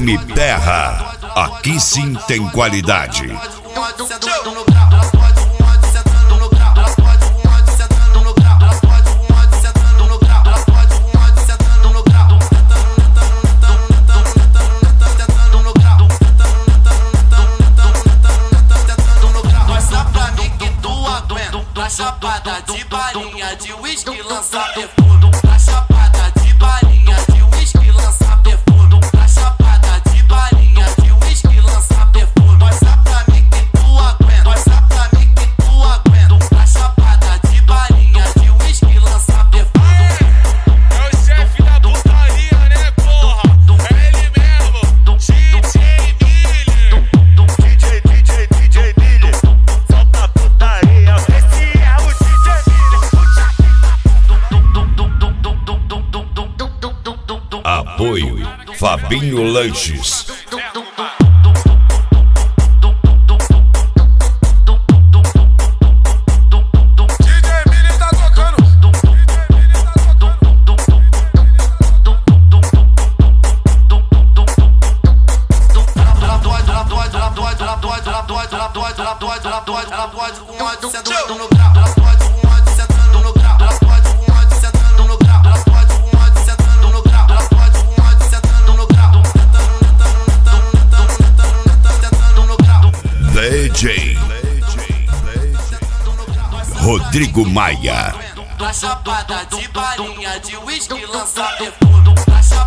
FM Terra. Aqui sim tem qualidade. Chapada de balinha de uísque lança perfume. Pra chapada de balinha de uísque lança perfume. Pra chapada de balinha de uísque lança perfume. Mostra pra mim que tu aguenta. Mostra pra mim que tu aguenta. Pra chapada de balinha de uísque lança perfume. É o chefe da putaria, né, porra? É ele mesmo, DJ Miller. Solta a putaria. Apoio Fabinho Lanches. DJ Miller tá tocando. DJ Rodrigo Maia. Pra chapada de balinha de uísque lança perfume.